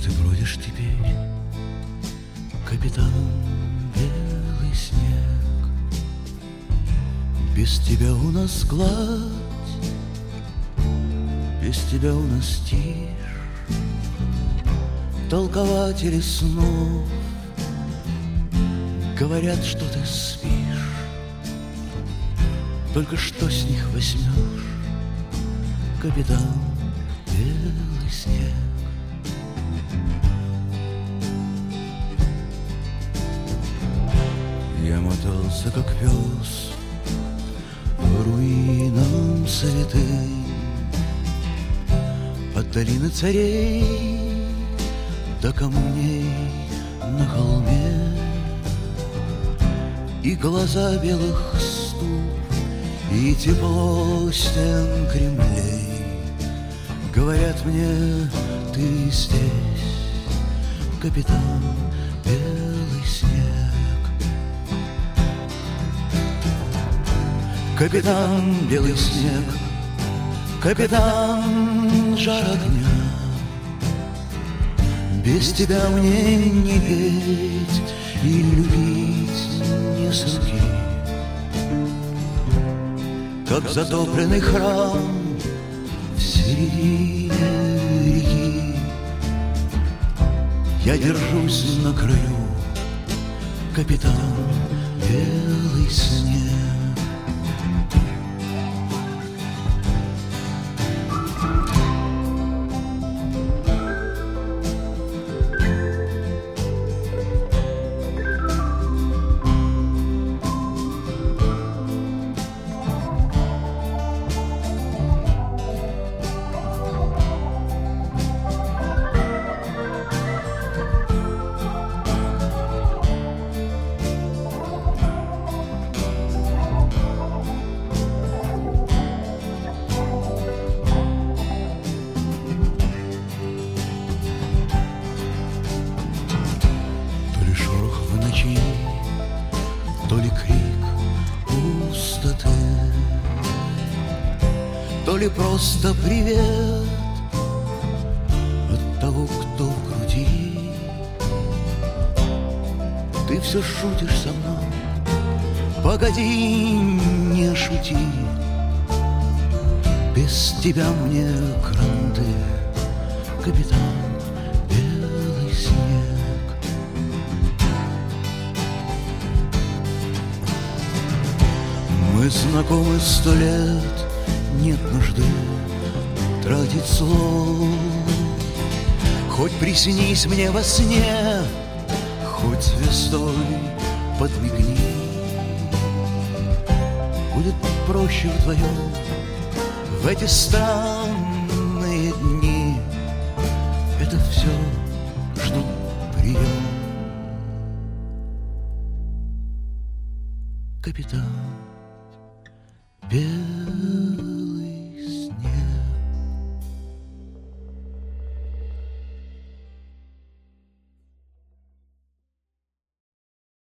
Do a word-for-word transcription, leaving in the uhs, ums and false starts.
ты бродишь теперь, капитан белый снег? Без тебя у нас гладь, без тебя у нас тишь. Толкователи снов говорят, что ты спишь. Только что с них возьмешь, капитан белый снег? Я мотался, как пес, по руинам святым, от долины царей до камней на холме. И глаза белых ступ, и тепло стен Кремлей говорят мне: ты здесь, капитан белый снег. Капитан белый снег, капитан жар огня. Без тебя мне не петь и любить не с руки. Как затопленный храм в середине реки, я держусь на краю, капитан белый снег. То ли крик пустоты, то ли просто привет от того, кто в груди. Ты все шутишь со мной, погоди, не шути. Без тебя мне кранты, капитан белый снег. Мы знакомы сто лет, нет нужды тратить слов. Хоть приснись мне во сне, хоть звездой подмигни. Будет проще вдвоем в эти странные дни. Это все ждут прием, капитан белый